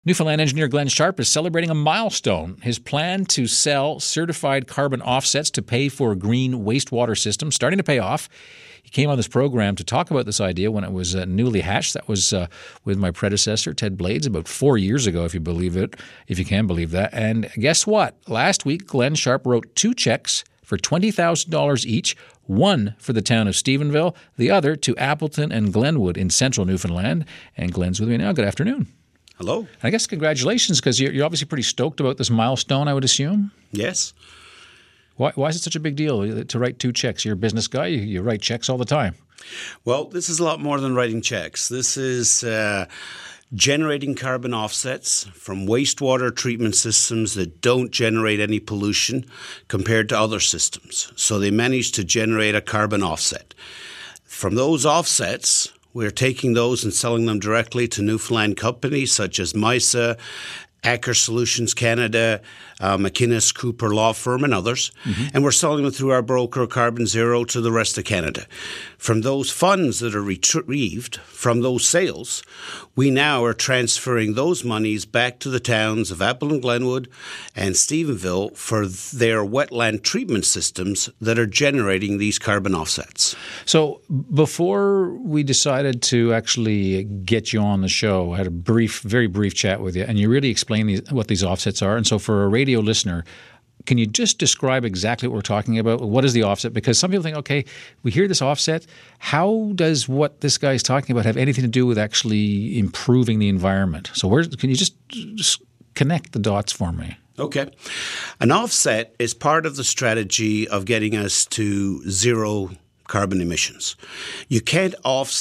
Newfoundland engineer Glenn Sharp is celebrating a milestone. His plan to sell certified carbon offsets to pay for a green wastewater system starting to pay off. He came on this program to talk about this idea when it was newly hatched. That was with my predecessor, Ted Blades, about 4 years ago, if you believe it, if you can believe that. And guess what? Last week, Glenn Sharp wrote 2 checks for $20,000 each, one for the town of Stephenville, the other to Appleton and Glenwood in central Newfoundland. And Glenn's with me now. Good afternoon. Hello. I guess congratulations, because you're obviously pretty stoked about this milestone, I would assume. Yes. Why is it such a big deal to write 2 checks? You're a business guy. You write checks all the time. Well, this is a lot more than writing checks. This is generating carbon offsets from wastewater treatment systems that don't generate any pollution compared to other systems. So they manage to generate a carbon offset. From those offsets, we're taking those and selling them directly to Newfoundland companies such as MISA, Acker Solutions Canada, McInnes Cooper Law Firm, and others. Mm-hmm. And we're selling them through our broker, Carbon Zero, to the rest of Canada. From those funds that are retrieved from those sales, we now are transferring those monies back to the towns of Appleton, Glenwood, and Stephenville for their wetland treatment systems that are generating these carbon offsets. So before we decided to actually get you on the show, I had a very brief chat with you, and you really explained what these offsets are. And so for a radio listener, can you just describe exactly what we're talking about? What is the offset? Because some people think, okay, we hear this offset. How does what this guy is talking about have anything to do with actually improving the environment? So can you just connect the dots for me? Okay. An offset is part of the strategy of getting us to zero carbon emissions. You can't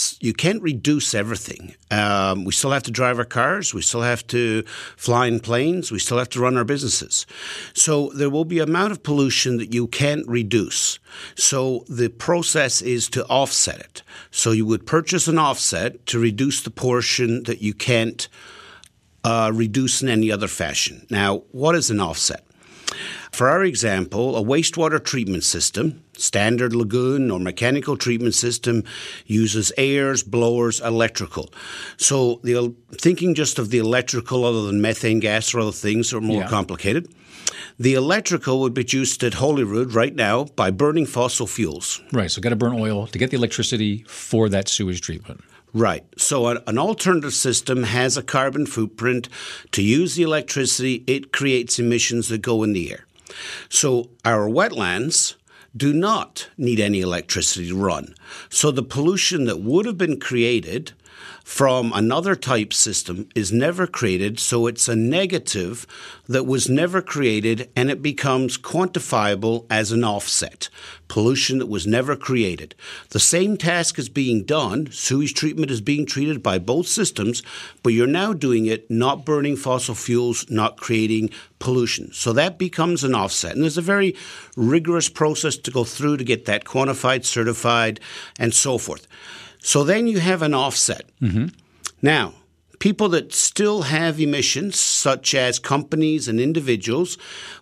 reduce everything. We still have to drive our cars. We still have to fly in planes. We still have to run our businesses. So there will be an amount of pollution that you can't reduce. So the process is to offset it. So you would purchase an offset to reduce the portion that you can't reduce in any other fashion. Now, what is an offset? For our example, a wastewater treatment system, standard lagoon or mechanical treatment system, uses airs, blowers, electrical. So thinking just of the electrical other than methane gas or other things are more complicated. The electrical would be produced at Holyrood right now by burning fossil fuels. Right, so got to burn oil to get the electricity for that sewage treatment. Right. So an alternative system has a carbon footprint. To use the electricity, it creates emissions that go in the air. So our wetlands do not need any electricity to run. So the pollution that would have been created from another type system is never created, so it's a negative that was never created, and it becomes quantifiable as an offset, pollution that was never created. The same task is being done, sewage treatment is being treated by both systems, but you're now doing it not burning fossil fuels, not creating pollution. So that becomes an offset, and there's a very rigorous process to go through to get that quantified, certified, and so forth. So then you have an offset. Mm-hmm. Now, people that still have emissions, such as companies and individuals,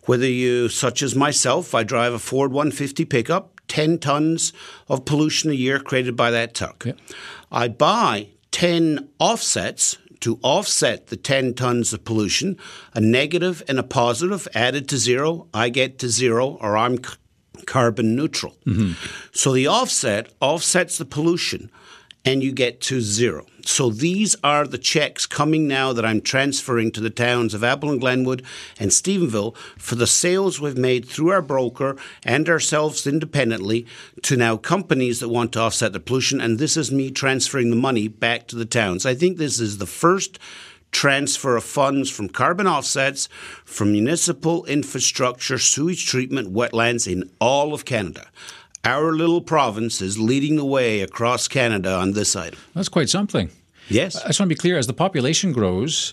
such as myself, I drive a Ford 150 pickup, 10 tons of pollution a year created by that truck. Yep. I buy 10 offsets to offset the 10 tons of pollution, a negative and a positive added to zero. I get to zero, or I'm carbon neutral. Mm-hmm. So the offset offsets the pollution, and you get to zero. So these are the checks coming now that I'm transferring to the towns of Appleton, Glenwood, and Stephenville for the sales we've made through our broker and ourselves independently to now companies that want to offset the pollution. And this is me transferring the money back to the towns. I think this is the first transfer of funds from carbon offsets from municipal infrastructure, sewage treatment, wetlands in all of Canada. Our little province is leading the way across Canada on this item. That's quite something. Yes. I just want to be clear, as the population grows,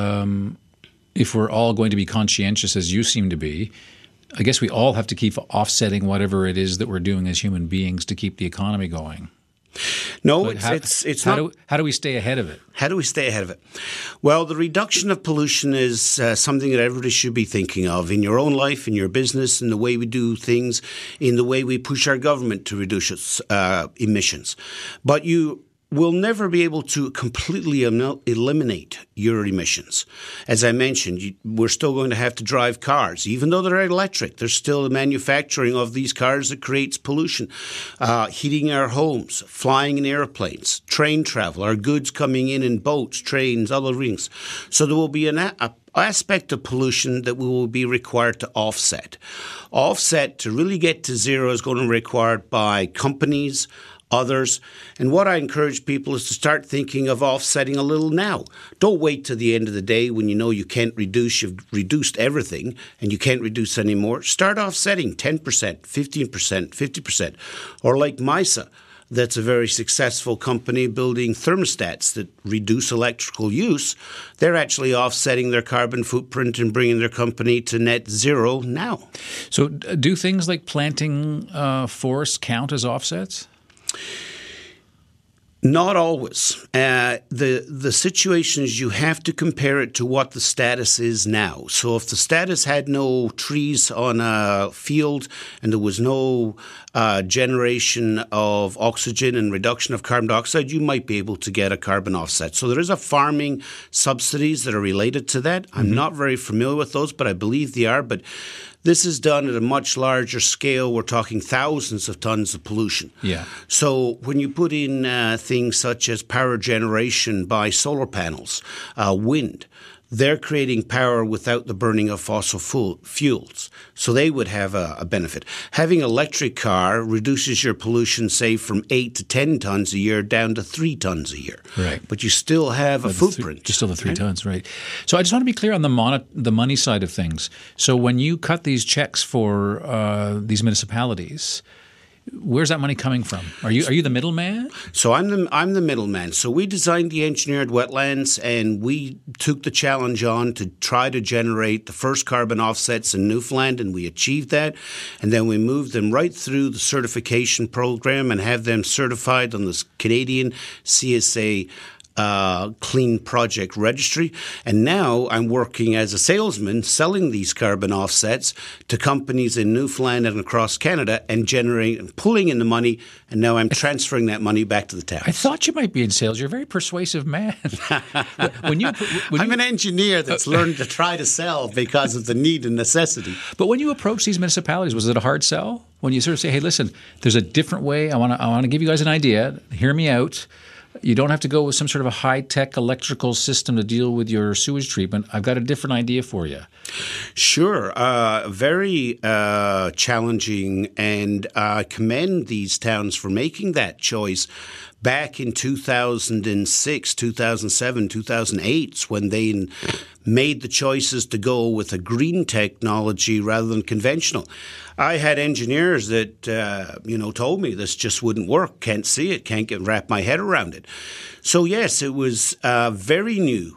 if we're all going to be conscientious, as you seem to be, I guess we all have to keep offsetting whatever it is that we're doing as human beings to keep the economy going. No, it's not. How do we stay ahead of it? How do we stay ahead of it? Well, the reduction of pollution is something that everybody should be thinking of in your own life, in your business, in the way we do things, in the way we push our government to reduce its emissions. But you we'll never be able to completely eliminate your emissions. As I mentioned, we're still going to have to drive cars. Even though they're electric, there's still the manufacturing of these cars that creates pollution. Heating our homes, flying in airplanes, train travel, our goods coming in boats, trains, other things. So there will be an aspect of pollution that we will be required to offset. Offset to really get to zero is going to be required by companies, others. And what I encourage people is to start thinking of offsetting a little now. Don't wait to the end of the day when you know you can't reduce, you've reduced everything and you can't reduce anymore. Start offsetting 10%, 15%, 50%. Or like MISA, that's a very successful company building thermostats that reduce electrical use. They're actually offsetting their carbon footprint and bringing their company to net zero now. So do things like planting forests count as offsets? Not always. The situation is you have to compare it to what the status is now. So if the status had no trees on a field and there was no generation of oxygen and reduction of carbon dioxide, you might be able to get a carbon offset. So there is a farming subsidies that are related to that. I'm not very familiar with those, but I believe they are. But this is done at a much larger scale. We're talking thousands of tons of pollution. Yeah. So when you put in things such as power generation by solar panels, wind, they're creating power without the burning of fossil fuels. So they would have a benefit. Having an electric car reduces your pollution, say, from 8 to 10 tons a year down to 3 tons a year. Right. But you still have a footprint. Just still the 3 tons, right. So I just want to be clear on the money side of things. So when you cut these checks for these municipalities, where's that money coming from? Are you the middleman? So I'm the middleman. So we designed the engineered wetlands, and we took the challenge on to try to generate the first carbon offsets in Newfoundland, and we achieved that. And then we moved them right through the certification program and have them certified on the Canadian CSA Clean Project Registry. And now I'm working as a salesman selling these carbon offsets to companies in Newfoundland and across Canada and generating and pulling in the money. And now I'm transferring that money back to the towns. I thought you might be in sales. You're a very persuasive man. I'm an engineer that's learned to try to sell because of the need and necessity. But when you approach these municipalities, was it a hard sell? When you sort of say, hey, listen, there's a different way. I want to give you guys an idea. Hear me out. You don't have to go with some sort of a high-tech electrical system to deal with your sewage treatment. I've got a different idea for you. Sure. Very challenging, and I commend these towns for making that choice. Back in 2006, 2007, 2008, when they made the choices to go with a green technology rather than conventional. I had engineers that, told me this just wouldn't work, can't see it, can't wrap my head around it. So, yes, it was very new.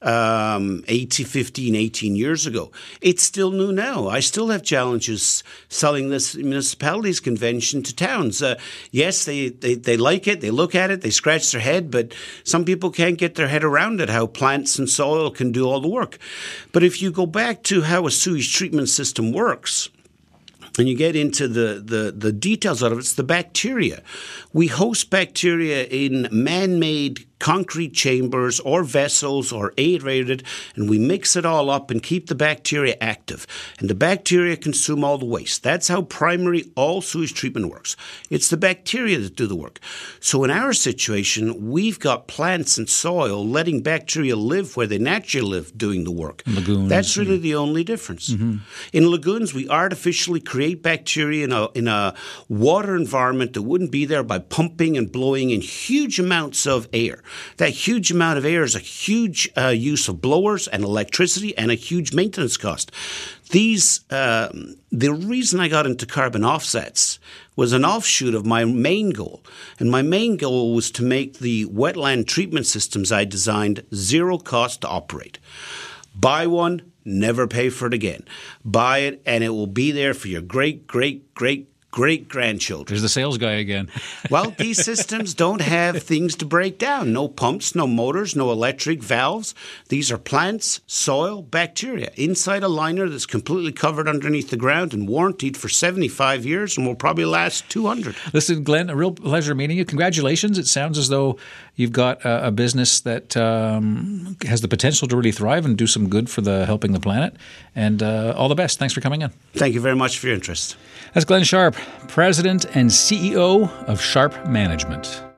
18 years ago. It's still new now. I still have challenges selling this municipalities convention to towns. Yes, they like it, they look at it, they scratch their head, but some people can't get their head around it, how plants and soil can do all the work. But if you go back to how a sewage treatment system works, and you get into the details of it, it's the bacteria. We host bacteria in man-made concrete chambers or vessels or aerated, and we mix it all up and keep the bacteria active. And the bacteria consume all the waste. That's how primary all sewage treatment works. It's the bacteria that do the work. So in our situation, we've got plants and soil letting bacteria live where they naturally live doing the work. Lagoons. That's really the only difference. Mm-hmm. In lagoons, we artificially create bacteria in a water environment that wouldn't be there by pumping and blowing in huge amounts of air. That huge amount of air is a huge use of blowers and electricity and a huge maintenance cost. The reason I got into carbon offsets was an offshoot of my main goal. And my main goal was to make the wetland treatment systems I designed zero cost to operate. Buy one, never pay for it again. Buy it, and it will be there for your great great-grandchildren. There's the sales guy again. Well, these systems don't have things to break down. No pumps, no motors, no electric valves. These are plants, soil, bacteria inside a liner that's completely covered underneath the ground and warranted for 75 years and will probably last 200. Listen, Glenn, a real pleasure meeting you. Congratulations. It sounds as though you've got a business that has the potential to really thrive and do some good for helping the planet. And all the best. Thanks for coming in. Thank you very much for your interest. That's Glenn Sharp, President and CEO of Sharp Management.